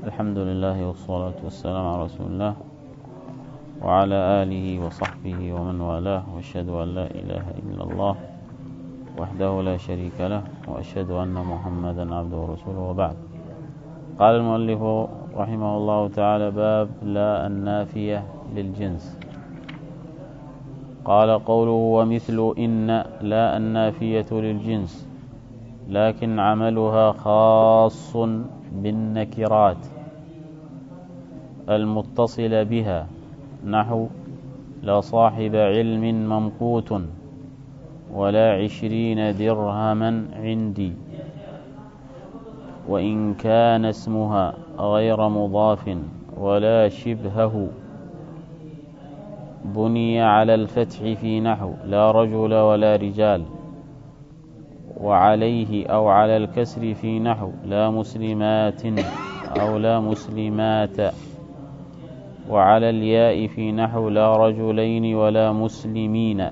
الحمد لله والصلاة والسلام على رسول الله وعلى آله وصحبه ومن والاه، وأشهد أن لا إله إلا الله وحده لا شريك له، وأشهد أن محمدا عبده ورسوله، وبعد. قال المؤلف رحمه الله تعالى: باب لا النافية للجنس. قال: قوله ومثل إن لا النافية للجنس، لكن عملها خاص بالنكرات المتصل بها، نحو لا صاحب علم ممقوت ولا 20 درهما عندي، وإن كان اسمها غير مضاف ولا شبهه، بني على الفتح في نحو لا رجل ولا رجال، وعليه أو على الكسر في نحو لا مسلمات أو لا مسلمات، وعلى الياء في نحو لا رجلين ولا مسلمين.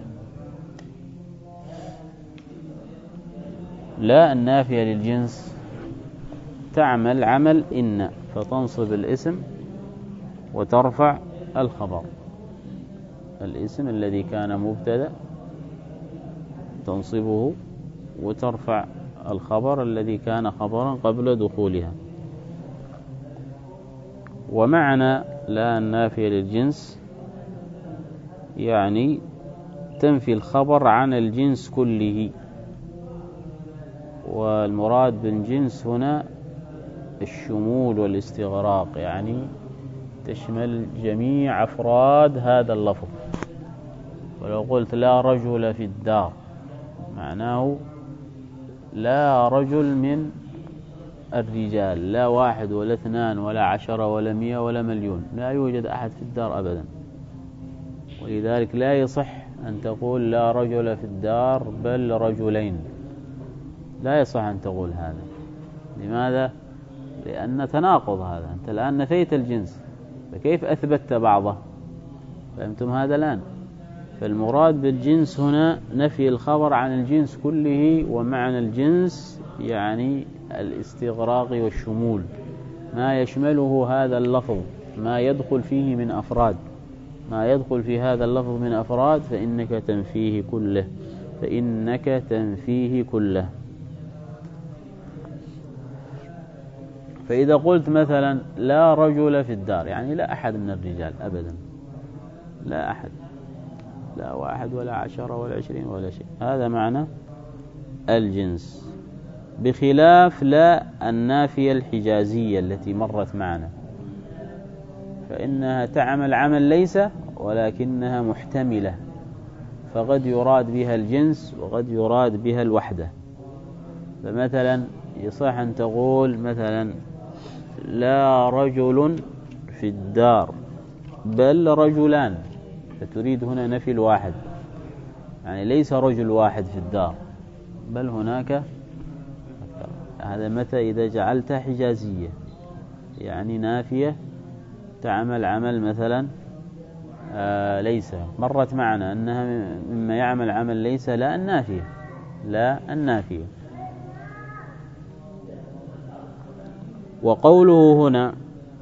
لا النافية للجنس تعمل عمل إن، فتنصب الاسم وترفع الخبر. الاسم الذي كان مبتدأ تنصبه وترفع الخبر الذي كان خبرا قبل دخولها. ومعنى لا النافية للجنس يعني تنفي الخبر عن الجنس كله، والمراد بالجنس هنا الشمول والاستغراق، يعني تشمل جميع أفراد هذا اللفظ. ولو قلت لا رجل في الدار، معناه لا رجل من الرجال، لا 1 ولا 2 ولا 10 ولا 100 ولا مليون، لا يوجد أحد في الدار أبدا. ولذلك لا يصح أن تقول لا رجل في الدار بل رجلين، لا يصح أن تقول هذا. لماذا؟ لأن تناقض هذا، أنت الآن نفيت الجنس، فكيف أثبتت بعضه؟ فهمتم هذا الآن؟ فالمراد بالجنس هنا نفي الخبر عن الجنس كله، ومعنى الجنس يعني الاستغراق والشمول، ما يشمله هذا اللفظ، ما يدخل فيه من أفراد، ما يدخل في هذا اللفظ من أفراد فإنك تنفيه كله، فإنك تنفيه كله. فإذا قلت مثلا لا رجل في الدار، يعني لا أحد من الرجال أبدا، لا أحد، لا 1 ولا 10 ولا 20 ولا شيء، هذا معنى الجنس. بخلاف لا النافية الحجازية التي مرت معنا، فإنها تعمل عمل ليس، ولكنها محتملة، فقد يراد بها الجنس وقد يراد بها الوحدة. فمثلا يصح أن تقول مثلا لا رجل في الدار بل رجلان، فتريد هنا نفي الواحد، يعني ليس رجل واحد في الدار بل هناك أكثر. هذا متى؟ إذا جعلتها حجازية، يعني نافية تعمل عمل مثلا ليس. مرت معنا أنها مما يعمل عمل ليس لا النافية، لا النافية. وقوله هنا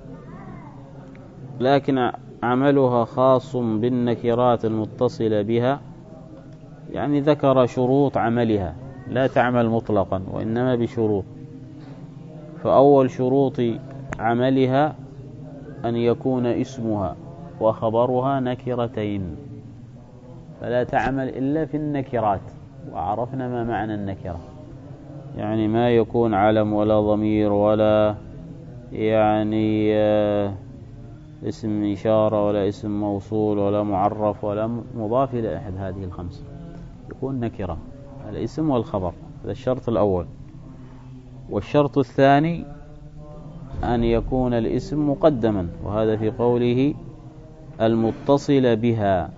لكن عملها خاص بالنكرات المتصلة بها، يعني ذكر شروط عملها، لا تعمل مطلقا وإنما بشروط. فأول شروط عملها أن يكون اسمها وخبرها نكرتين، فلا تعمل إلا في النكرات. وعرفنا ما معنى النكرة، يعني ما يكون علم ولا ضمير ولا يعني اسم إشارة ولا اسم موصول ولا معرف ولا مضاف إلى أحد هذه الخمس، يكون نكرة، الاسم والخبر. هذا الشرط الأول. والشرط الثاني أن يكون الاسم مقدما، وهذا في قوله المتصل بها،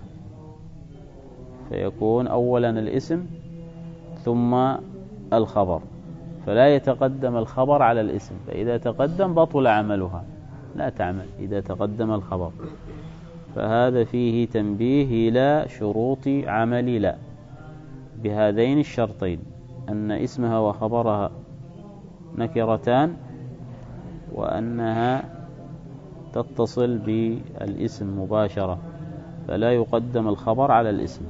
فيكون أولا الاسم ثم الخبر، فلا يتقدم الخبر على الاسم، فإذا تقدم بطل عملها، لا تعمل إذا تقدم الخبر. فهذا فيه تنبيه إلى شروط عمل لا بهذين الشرطين، أن اسمها وخبرها نكرتان، وأنها تتصل بالاسم مباشرة، فلا يقدم الخبر على الاسم.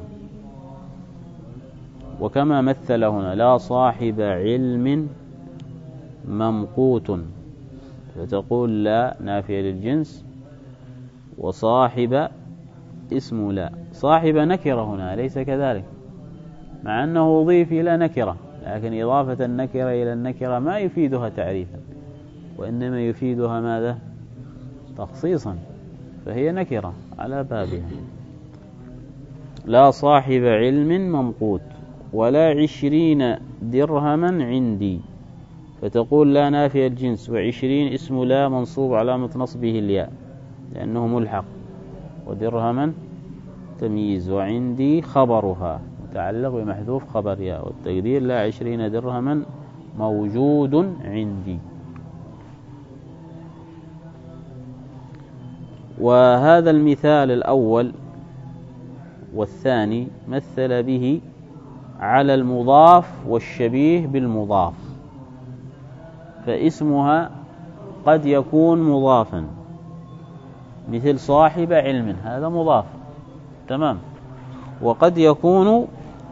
وكما مثل هنا: لا صاحب علم ممقوت، فتقول لا نافية للجنس، وصاحب اسم لا. صاحب نكرة هنا، أليس كذلك؟ مع أنه أضيف إلى نكرة، لكن إضافة النكرة إلى النكرة ما يفيدها تعريفا، وإنما يفيدها ماذا؟ تخصيصا، فهي نكرة على بابها. لا صاحب علم ممقوت ولا 20 درهما عندي، فتقول لا نافية الجنس، 20 اسم لا منصوب علامة نصبه الياء لأنه ملحق، ودرهما تمييز، وعندي خبرها متعلق بمحذوف خبر ياء، والتقدير لا 20 درهما موجود عندي. وهذا المثال الأول والثاني مثل به على المضاف والشبيه بالمضاف، فاسمها قد يكون مضافا، مثل صاحب علم، هذا مضاف تمام، وقد يكون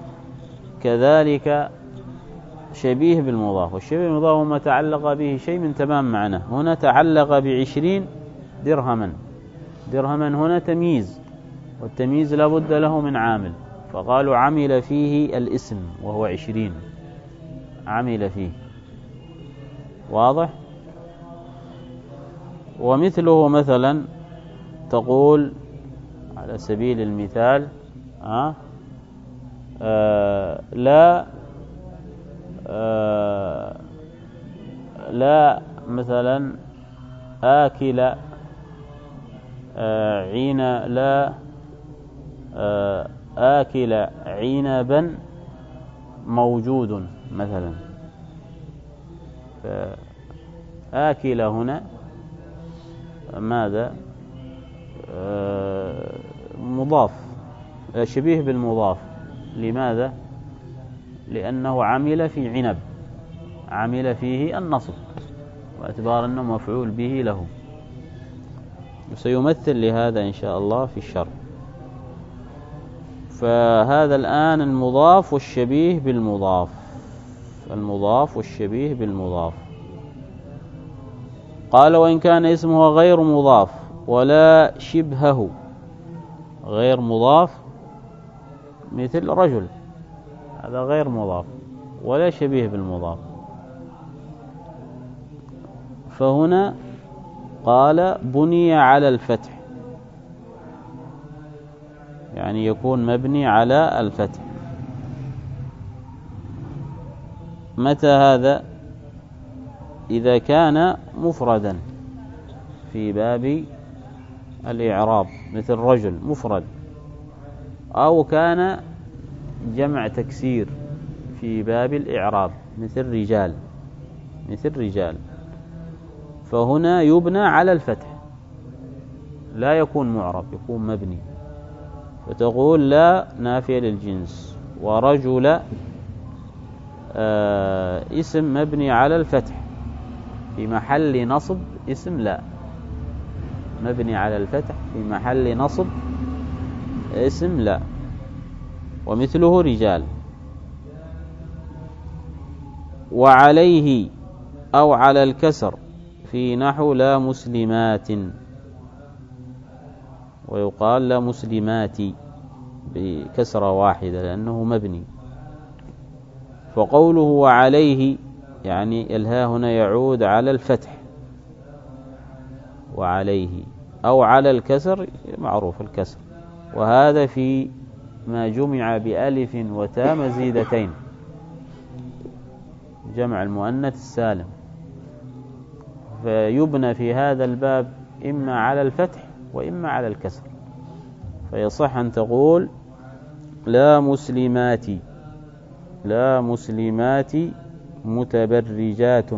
كذلك شبيه بالمضاف، والشبيه بالمضاف ما تعلق به شيء من تمام معناه. هنا تعلق ب20 درهما، درهما هنا تمييز، والتمييز لا بد له من عامل، فقالوا عمل فيه الاسم وهو 20 عمل فيه، واضح؟ ومثله مثلا تقول على سبيل المثال لا مثلا آكل لا آكل عنبا موجود مثلا، فآكل هنا ماذا؟ مضاف، شبيه بالمضاف. لماذا؟ لأنه عمل في عنب، عمل فيه النصب، واعتبار أنه مفعول به له، وسيمثل لهذا إن شاء الله في الشرح. فهذا الآن المضاف والشبيه بالمضاف، المضاف والشبيه بالمضاف. قال: وإن كان اسمه غير مضاف ولا شبهه، غير مضاف مثل رجل، هذا غير مضاف ولا شبيه بالمضاف، فهنا قال بني على الفتح، يعني يكون مبني على الفتح. متى هذا؟ إذا كان مفردا في باب الإعراب، مثل رجل مفرد، أو كان جمع تكسير في باب الإعراب مثل رجال، مثل رجال، فهنا يبنى على الفتح، لا يكون معرب، يكون مبني، فتقول لا نافية للجنس، ورجل اسم مبني على الفتح في محل نصب اسم لا، مبني على الفتح في محل نصب اسم لا. ومثله رجال. وعليه أو على الكسر في نحو لا مسلمات، ويقال لا مسلمات بكسرة واحدة لأنه مبني. فقوله وعليه يعني الهاء هنا يعود على الفتح، وعليه، أو على الكسر، معروف الكسر، وهذا في ما جمع بألف وتاء مزيدتين، جمع المؤنث السالم، فيبنى في هذا الباب إما على الفتح وإما على الكسر، فيصح أن تقول لا مسلمات، لا مسلمات متبرجات،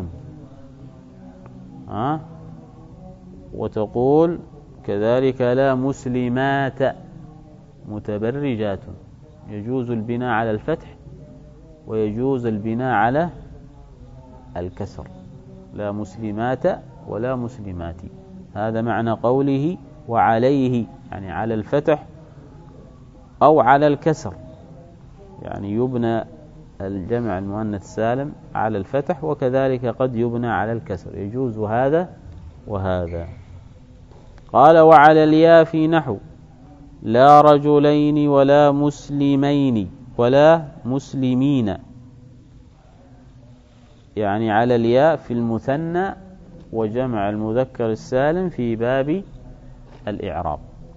وتقول كذلك لا مسلمات متبرجات، يجوز البناء على الفتح ويجوز البناء على الكسر، لا مسلمات ولا مسلمات. هذا معنى قوله وعليه، يعني على الفتح أو على الكسر، يعني يبنى الجمع المؤنث السالم على الفتح، وكذلك قد يبنى على الكسر، يجوز هذا وهذا. قال وعلى الياء في نحو لا رجلين ولا مسلمين ولا مسلمين، يعني على الياء في المثنى وجمع المذكر السالم في باب الإعراب.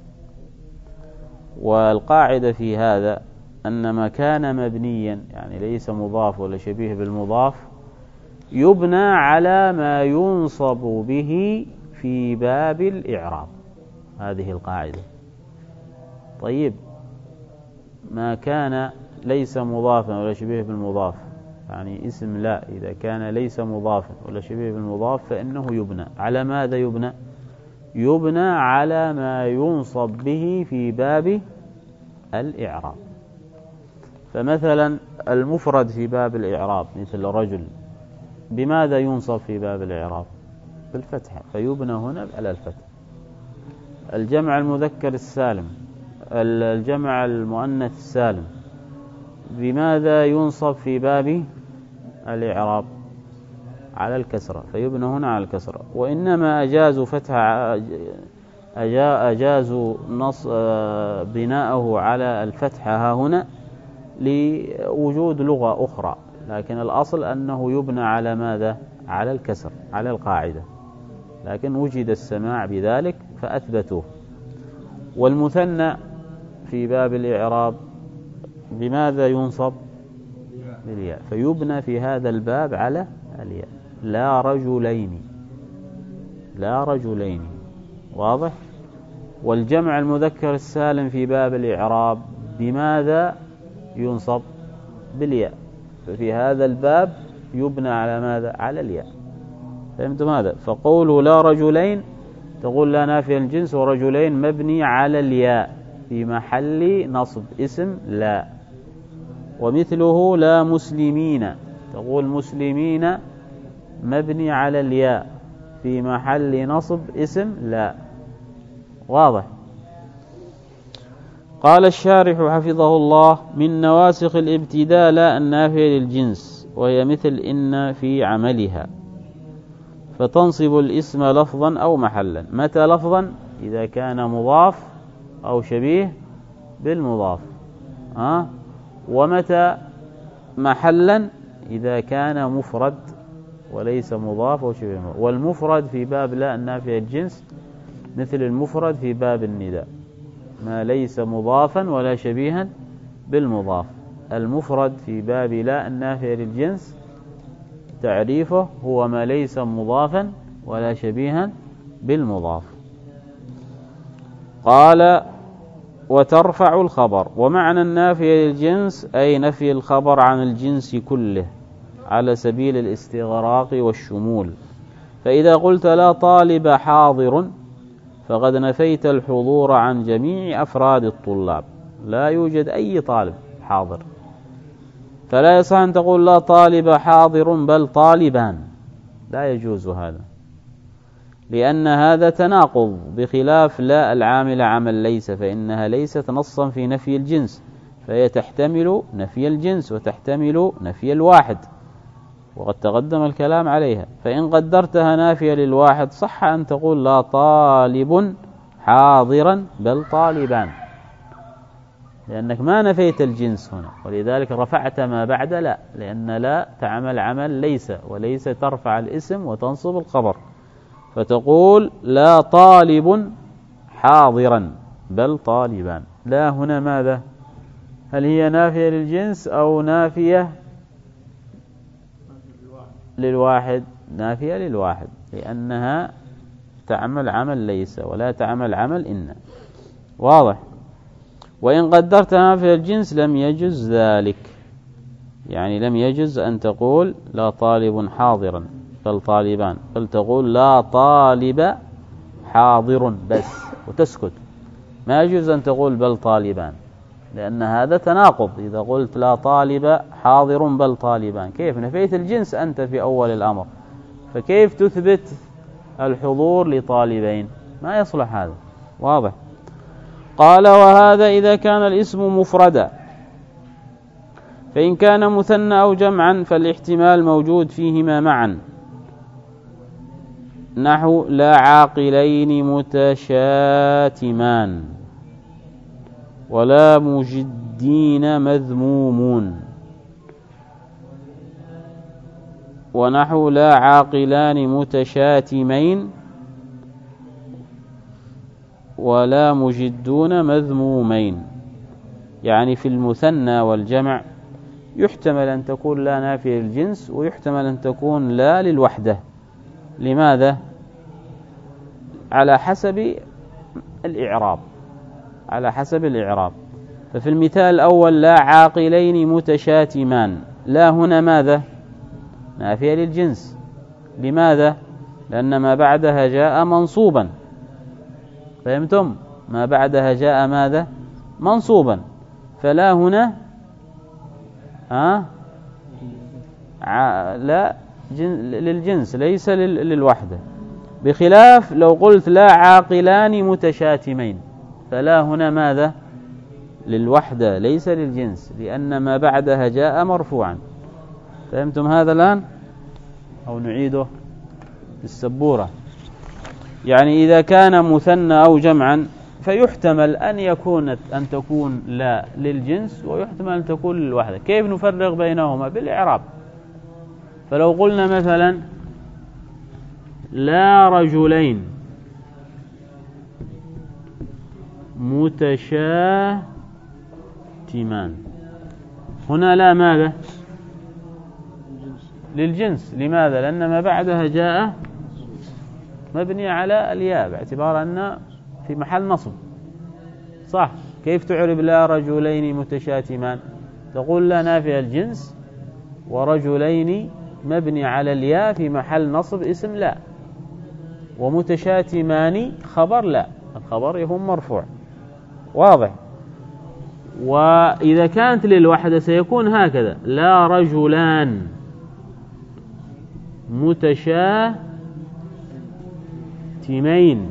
والقاعدة في هذا أن ما كان مبنيا، يعني ليس مضاف ولا شبيه بالمضاف، يبنى على ما ينصب به في باب الإعراب. هذه القاعدة. طيب، ما كان ليس مضافا ولا شبيه بالمضاف، يعني اسم لا إذا كان ليس مضافا ولا شبيه بالمضاف فإنه يبنى على ماذا؟ يبنى على ما ينصب به في باب الإعراب. فمثلا المفرد في باب الإعراب مثل رجل، بماذا ينصب في باب الإعراب؟ بالفتحة، فيبنى هنا على الفتح. الجمع المذكر السالم، الجمع المؤنث السالم، بماذا ينصب في باب الإعراب؟ على الكسرة، فيبنى هنا على الكسرة. وإنما أجازوا فتح، أجازوا بناءه على الفتحة هنا لوجود لغة أخرى، لكن الأصل أنه يبنى على ماذا؟ على الكسر، على القاعدة، لكن وجد السماع بذلك فأثبتوه. والمثنى في باب الإعراب بماذا ينصب؟ بالياء، فيبنى في هذا الباب على الياء. لا رجلين، لا رجلين، واضح؟ والجمع المذكر السالم في باب الإعراب بماذا ينصب؟ بالياء، ففي هذا الباب يبنى على ماذا؟ على الياء. فهمتم هذا؟ فقوله لا رجلين تقول لا نافي الجنس، ورجلين مبني على الياء في محل نصب اسم لا. ومثله لا مسلمين تقول مسلمين مبني على الياء في محل نصب اسم لا. واضح؟ قال الشارح حفظه الله: من نواسخ الابتداء لا النافية للجنس، وهي مثل إن في عملها، فتنصب الاسم لفظا أو محلا. متى لفظا؟ إذا كان مضاف أو شبيه بالمضاف، ومتى محلا؟ إذا كان مفرد وليس مضاف أو شبيه مضاف. والمفرد في باب لا النافية الجنس مثل المفرد في باب النداء، ما ليس مضافا ولا شبيها بالمضاف. المفرد في باب لا النافية للجنس تعريفه هو ما ليس مضافا ولا شبيها بالمضاف. قال: وترفع الخبر. ومعنى النافية للجنس أي نفي الخبر عن الجنس كله على سبيل الاستغراق والشمول. فإذا قلت لا طالب حاضر فقد نفيت الحضور عن جميع أفراد الطلاب، لا يوجد أي طالب حاضر. فلا يصح أن تقول لا طالب حاضر بل طالبان، لا يجوز هذا، لأن هذا تناقض، بخلاف لا العامل عمل ليس، فإنها ليست نصا في نفي الجنس، فهي تحتمل نفي الجنس وتحتمل نفي الواحد، وقد تقدم الكلام عليها. فإن قدرتها نافية للواحد صح أن تقول لا طالب حاضرا بل طالبان، لأنك ما نفيت الجنس هنا، ولذلك رفعت ما بعد لا، لأن لا تعمل عمل ليس، وليس ترفع الاسم وتنصب الخبر، فتقول لا طالب حاضرا بل طالبان. لا هنا ماذا؟ هل هي نافية للجنس أو نافية للواحد؟ نافية للواحد، لأنها تعمل عمل ليس ولا تعمل عمل إن. واضح؟ وإن قدرت نافية الجنس لم يجز ذلك، يعني لم يجز أن تقول لا طالب حاضرا بل طالبان، بل تقول لا طالب حاضر بس وتسكت. ما يجوز أن تقول بل طالبان، لأن هذا تناقض. إذا قلت لا طالب حاضر بل طالبان، كيف نفيت الجنس أنت في أول الأمر، فكيف تثبت الحضور لطالبين، ما يصلح هذا. واضح؟ قال وهذا إذا كان الاسم مفردا، فإن كان مثنى أو جمعا فالاحتمال موجود فيهما معا، نحو لا عاقلين متشاتمان ولا مجدين مذمومون، ونحو لا عاقلان متشاتمين ولا مجدون مذمومين. يعني في المثنى والجمع يحتمل أن تكون لا نافية للجنس، ويحتمل أن تكون لا للوحدة. لماذا؟ على حسب الإعراب، على حسب الإعراب. ففي المثال الأول لا عاقلين متشاتمان، لا هنا ماذا؟ نافية للجنس. لماذا؟ لأن ما بعدها جاء منصوبا. فهمتم؟ ما بعدها جاء ماذا؟ منصوبا. فلا هنا لا للجنس، ليس للوحدة. بخلاف لو قلت لا عاقلان متشاتمين، فلا هنا ماذا؟ للوحدة ليس للجنس، لأن ما بعدها جاء مرفوعا. فهمتم هذا الآن؟ أو نعيده بالسبورة. يعني إذا كان مثنى أو جمعا فيحتمل أن تكون لا للجنس، ويحتمل أن تكون للوحدة. كيف نفرق بينهما؟ بالإعراب. فلو قلنا مثلا لا رجلين متشاتمان، هنا لا ماذا؟ للجنس. لماذا؟ لأن ما بعدها جاء مبني على الياء، باعتبار أن في محل نصب. صح؟ كيف تعرب لا رجلين متشاتمان؟ تقول لا نافية الجنس، ورجلين مبني على الياء في محل نصب اسم لا، ومتشاتمان خبر لا، الخبر يكون مرفوع. واضح؟ وإذا كانت للوحدة سيكون هكذا: لا رجلان متشاتمين.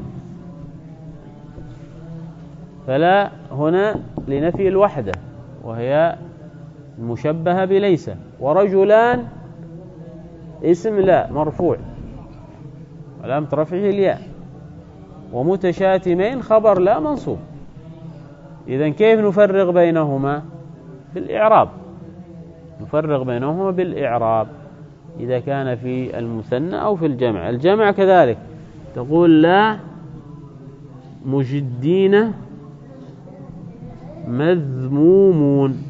فلا هنا لنفي الوحدة، وهي المشبهة بليس. ورجلان اسم لا مرفوع علامة رفعه الياء، ومتشاتمين خبر لا منصوب. إذن كيف نفرق بينهما؟ بالإعراب. نفرق بينهما بالإعراب إذا كان في المثنى أو في الجمع. الجمع كذلك تقول لا مجدين مذمومون،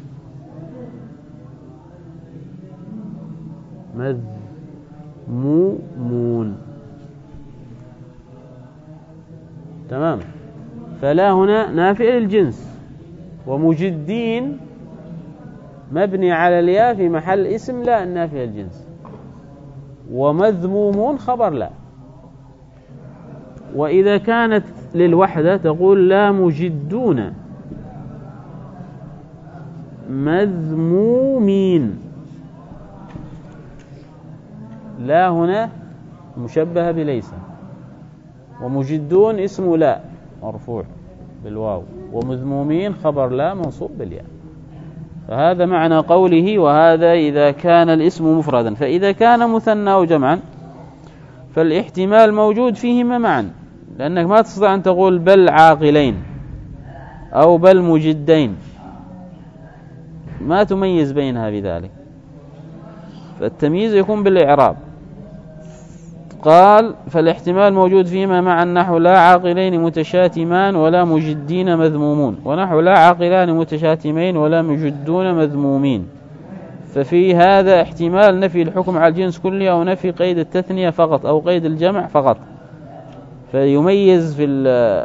مذمومون. تمام؟ فلا هنا نافع للجنس، ومجدين مبني على الياء في محل اسم لا النافع للجنس، ومذمومون خبر لا. وإذا كانت للوحدة تقول لا مجدون مذمومين، لا هنا مشبهة بليس، ومجدون اسم لا مرفوع بالواو، ومذمومين خبر لا منصوب بالياء. فهذا معنى قوله وهذا إذا كان الاسم مفردا. فإذا كان مثنى أو جمعا فالاحتمال موجود فيهما معا، لأنك ما تستطيع أن تقول بل عاقلين أو بل مجدين، ما تميز بينها بذلك، فالتمييز يكون بالإعراب. قال فالاحتمال موجود فيما مع النحو لا عاقلين متشاتمان ولا مجدين مذمومون، ونحو لا عاقلان متشاتمين ولا مجدون مذمومين. ففي هذا احتمال نفي الحكم على الجنس كله، أو نفي قيد التثنية فقط، أو قيد الجمع فقط، فيميز في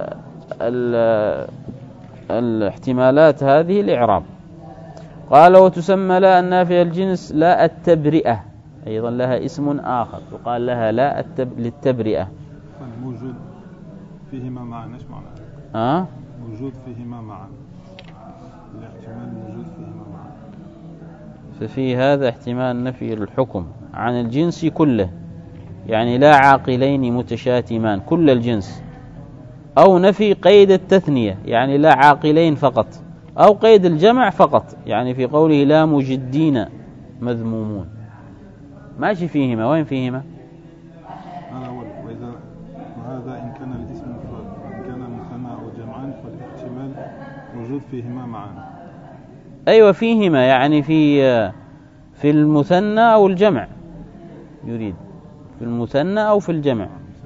الاحتمالات هذه الإعراب. قال وتسمى لا النافية الجنس لا التبرئة، أيضا لها اسم آخر يقال لها لا للتبرئة. موجود فيهما معا، ايش معنى؟ موجود فيهما معا، الاحتمال موجود فيهما معا. ففي هذا احتمال نفي الحكم عن الجنس كله، يعني لا عاقلين متشاتمان كل الجنس، أو نفي قيد التثنية يعني لا عاقلين فقط، أو قيد الجمع فقط يعني في قوله لا مجدين مذمومون. ماشي فيهما. وين فيهما؟ وهذا إن كان الاسم مفرد، إن كان مثنى أو جمعان فالاحتمال موجود فيهما معا. أيوة فيهما، يعني في المثنى أو الجمع، يريد في المثنى أو في الجمع.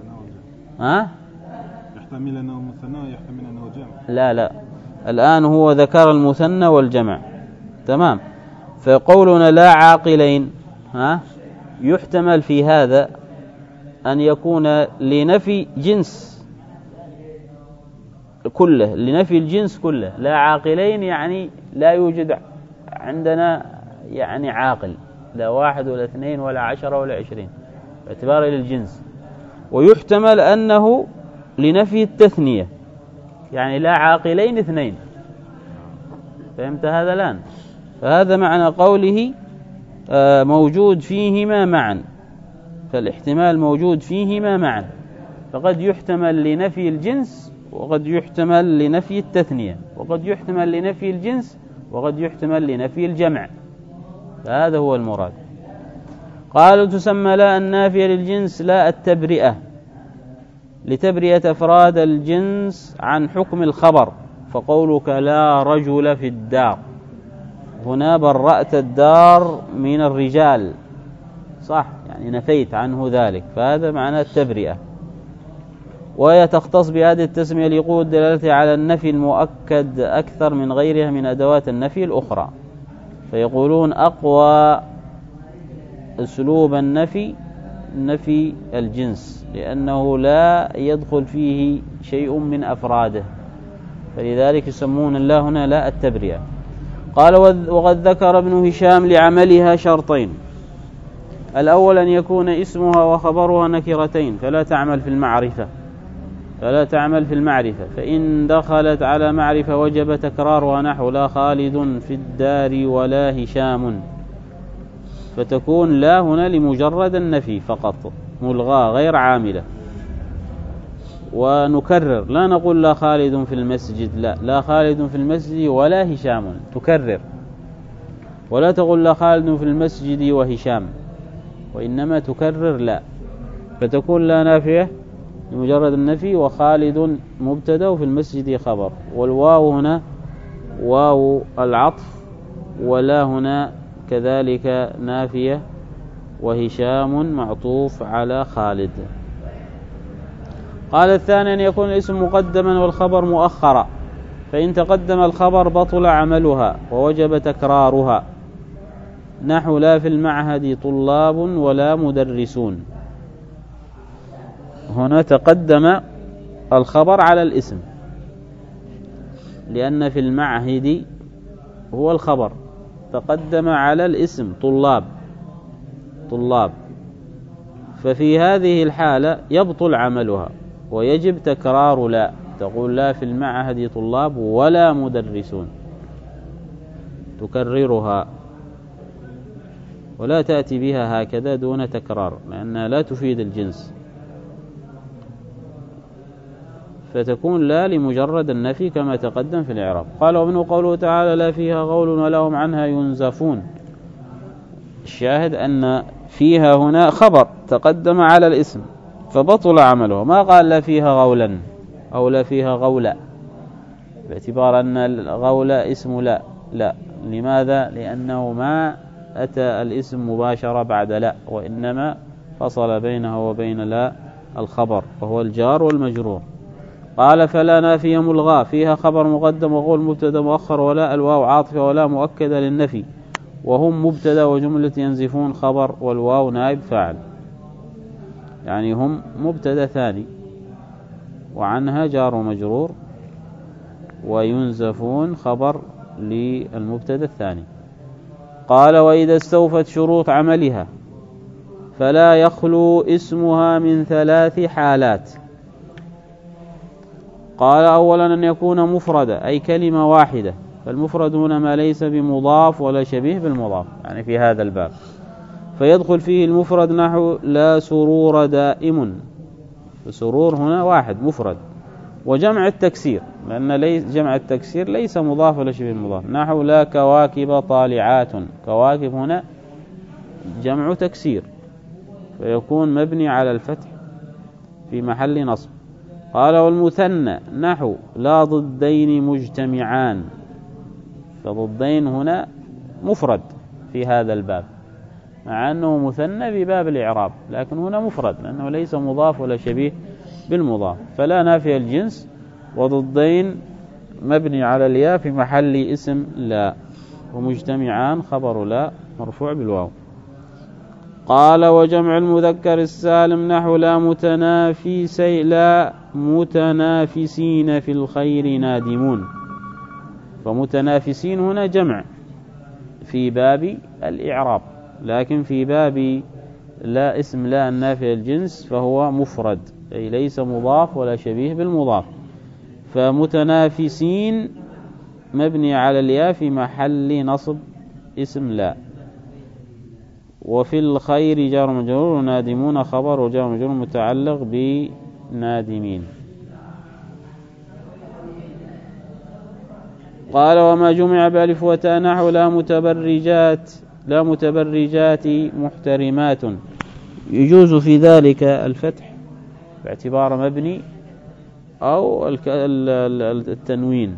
يحتمل أنه مثنى ويحتمل أنه جمع. لا الآن هو ذكر المثنى والجمع، تمام. فقولنا لا عاقلين يحتمل في هذا أن يكون لنفي جنس كله، لنفي الجنس كله. لا عاقلين يعني لا يوجد عندنا يعني عاقل، لا 1 ولا 2 ولا 10 ولا 20 باعتباره للجنس. ويحتمل أنه لنفي التثنية، يعني لا عاقلين 2. فهمت هذا الآن؟ فهذا معنى قوله موجود فيهما معا، فالاحتمال موجود فيهما معا، فقد يحتمل لنفي الجنس وقد يحتمل لنفي التثنية، وقد يحتمل لنفي الجنس وقد يحتمل لنفي الجمع. فهذا هو المراد. قالوا تسمى لا النافية للجنس لا التبرئة، لتبرئة أفراد الجنس عن حكم الخبر. فقولك لا رجل في الدار، هنا برأت الدار من الرجال، صح، يعني نفيت عنه ذلك، فهذا معنى التبرئة. وهي تختص بهذه التسمية لقوة الدلالة على النفي المؤكد أكثر من غيرها من أدوات النفي الأخرى. فيقولون أقوى أسلوب النفي نفي الجنس، لأنه لا يدخل فيه شيء من أفراده، فلذلك يسمون الله هنا لا التبرئة. قال وقد ذكر ابن هشام لعملها شرطين: الأول أن يكون اسمها وخبرها نكرتين فلا تعمل في المعرفة، فإن دخلت على معرفة وجب تكرارها، نحو لا خالد في الدار ولا هشام، فتكون لا هنا لمجرد النفي فقط ملغاة غير عاملة. ونكرر، لا نقول لا خالد في المسجد، لا خالد في المسجد ولا هشام، تكرر، ولا تقول لا خالد في المسجد وهشام، وإنما تكرر لا، فتكون لا نافية لمجرد النفي، وخالد مبتدا وفي المسجد خبر، والواو هنا واو العطف، ولا هنا كذلك نافية، وهشام معطوف على خالد. قال الثاني أن يكون الاسم مقدما والخبر مؤخرا، فإن تقدم الخبر بطل عملها ووجب تكرارها، نحو لا في المعهد طلاب ولا مدرسون. هنا تقدم الخبر على الاسم، لأن في المعهد هو الخبر، تقدم على الاسم طلاب، ففي هذه الحالة يبطل عملها ويجب تكرار لا، تقول لا في المعهد طلاب ولا مدرسون، تكررها ولا تأتي بها هكذا دون تكرار، لأنها لا تفيد الجنس، فتكون لا لمجرد النفي كما تقدم في الإعراب. قال ومنه قوله تعالى لا فيها غول ولا هم عنها ينزفون. الشاهد أن فيها هنا خبر تقدم على الاسم فبطل عمله، ما قال لا فيها غولا أو لا فيها غولا، باعتبار أن الغولا اسم لا. لماذا؟ لأنه ما أتى الاسم مباشرة بعد لا، وإنما فصل بينه وبين لا الخبر وهو الجار والمجرور. قال فلا نافية ملغاة فيها خبر مقدم وغول مبتدا مؤخر، ولا الواو عاطفة ولا مؤكدة للنفي، وهم مبتدا وجملة ينزفون خبر، والواو نائب فاعل، يعني هم مبتدا ثاني وعنها جار ومجرور، وينزفون خبر للمبتدا الثاني. قال وإذا استوفت شروط عملها فلا يخلو اسمها من 3 حالات. قال أولا أن يكون مفردا أي كلمة واحدة، فالمفرد هنا ما ليس بمضاف ولا شبيه بالمضاف، يعني في هذا الباب. فيدخل فيه المفرد نحو لا سرور دائم، سرور هنا واحد مفرد. وجمع التكسير، لأن جمع التكسير ليس مضاف ولا شبه مضاف، نحو لا كواكب طالعات، كواكب هنا جمع تكسير فيكون مبني على الفتح في محل نصب. قال والمثنى نحو لا ضدين مجتمعان، فضدين هنا مفرد في هذا الباب، مع أنه مثنى بباب الإعراب، لكن هنا مفرد لأنه ليس مضاف ولا شبيه بالمضاف، فلا نافي الجنس. وضدين مبني على الياء في محل اسم لا، ومجتمعان خبر لا مرفوع بالواو. قال وجمع المذكر السالم نحو لا متنافسين في الخير نادمون، فمتنافسين هنا جمع في باب الإعراب، لكن في باب لا اسم لا النافي الجنس فهو مفرد، أي ليس مضاف ولا شبيه بالمضاف. فمتنافسين مبني على الياء في محل نصب اسم لا. وفي الخير جار مجرور، ونادمون خبر وجار مجرور متعلق بنادمين. قال وما جمع بألف وتاء نحو لا متبرجات محترمات، يجوز في ذلك الفتح باعتبار مبني أو التنوين،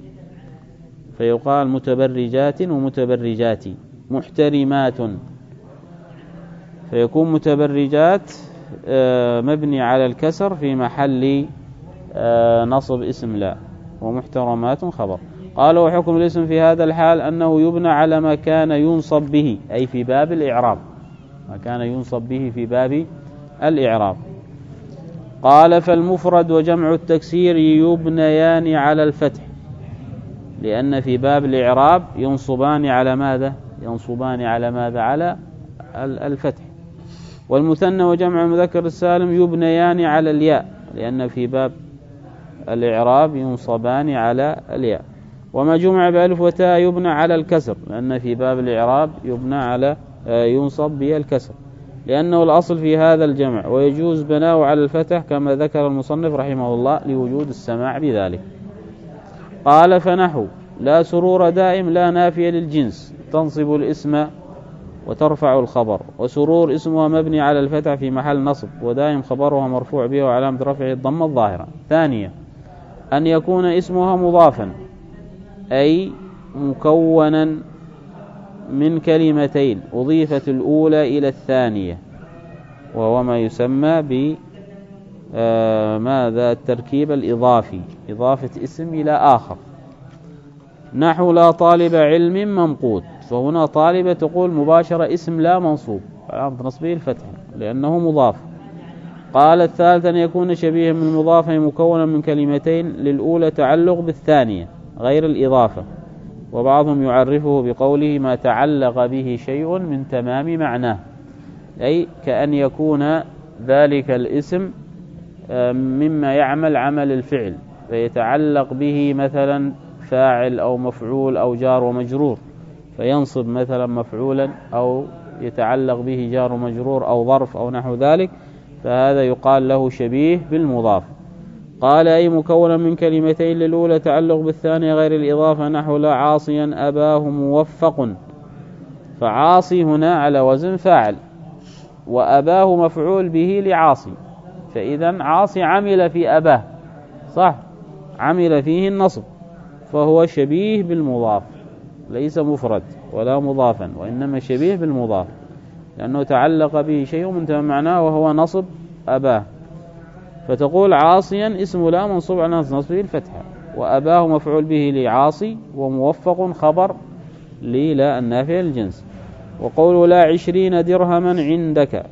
فيقال متبرجات ومتبرجات. محترمات فيكون متبرجات مبني على الكسر في محل نصب اسم لا، ومحترمات خبر. قال وحكم الاسم في هذا الحال أنه يبنى على ما كان ينصب به، أي في باب الإعراب، ما كان ينصب به في باب الإعراب. قال فالمفرد وجمع التكسير يبنيان على الفتح، لأن في باب الإعراب ينصبان على ماذا؟ على الفتح. والمثنى وجمع المذكر السالم يبنيان على الياء، لأن في باب الإعراب ينصبان على الياء. وما جمع بألف وتاء يبنى على الكسر، لأن في باب الإعراب ينصب بالكسر، لأنه الأصل في هذا الجمع، ويجوز بناءه على الفتح كما ذكر المصنف رحمه الله لوجود السماع بذلك. قال فنحو لا سرور دائم لا نافية للجنس تنصب الاسم وترفع الخبر، وسرور اسمها مبني على الفتح في محل نصب، ودائم خبرها مرفوع به وعلامة رفعه الضمة الظاهرة. ثانية أن يكون اسمها مضافا، أي مكونا من كلمتين أضيفت الأولى إلى الثانية، وهو ما يسمى بماذا التركيب الإضافي، إضافة اسم إلى آخر. نحو لا طالب علم ممقوت، فهنا طالب تقول مباشرة اسم لا منصوب علامة نصبه الفتح لأنه مضاف. قال الثالث أن يكون شبيها من المضافة مكونا من كلمتين للأولى تعلق بالثانية غير الإضافة، وبعضهم يعرفه بقوله ما تعلق به شيء من تمام معناه، أي كأن يكون ذلك الاسم مما يعمل عمل الفعل، فيتعلق به مثلا فاعل أو مفعول أو جار ومجرور، فينصب مثلا مفعولا، أو يتعلق به جار ومجرور أو ظرف أو نحو ذلك، فهذا يقال له شبيه بالمضاف. قال أي مكونا من كلمتين للأولى تعلق بالثانية غير الإضافة، نحو لا عاصيا أباه موفق، فعاصي هنا على وزن فاعل، وأباه مفعول به لعاصي، فإذا عاصي عمل في أباه، صح، عمل فيه النصب، فهو شبيه بالمضاف، ليس مفرد ولا مضافا، وإنما شبيه بالمضاف، لأنه تعلق به شيء من تمام معناه وهو نصب أباه. فتقول عاصيا اسم لا منصوب على نصبه الفتحة، وأباه مفعول به لعاصي، وموفق خبر لا النافية للجنس. وقول لا 20 درهما عندك،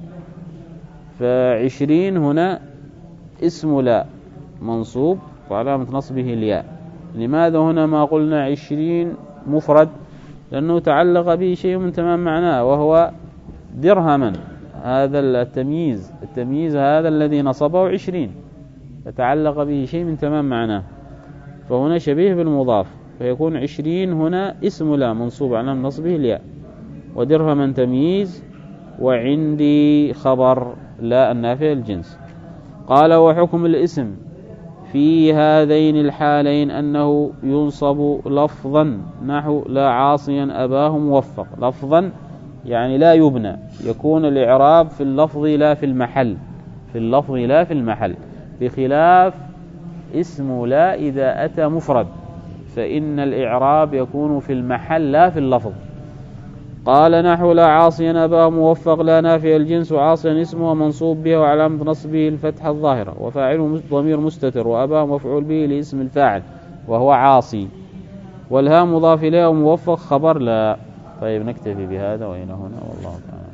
ف20 هنا اسم لا منصوب وعلامة نصبه الياء. لماذا هنا ما قلنا 20 مفرد؟ لأنه تعلق به شيء من تمام معناه وهو درهما، هذا التمييز هذا الذي نصبه 20، فتعلق به شيء من تمام معناه، فهنا شبيه بالمضاف، فيكون 20 هنا اسم لا منصوب على نصبه الياء، ودرهما تمييز وعندي خبر لا النافية الجنس. قال وحكم الاسم في هذين الحالين أنه ينصب لفظا نحو لا عاصيا أباه موفق. لفظا يعني لا يبنى، يكون الإعراب في اللفظ لا في المحل، في اللفظ لا في المحل، بخلاف اسم لا إذا أتى مفرد فإن الإعراب يكون في المحل لا في اللفظ. قال نحو لا عاصيا أباه موفق لا نافي الجنس وعاصيا اسمه منصوب به وعلامة نصبه الفتحة الظاهرة وفاعله ضمير مستتر وأباه مفعول به لاسم الفاعل وهو عاصي والهاء مضاف إليه وموفق خبر لا. طيب نكتفي بهذا وإلى هنا والله تعالى.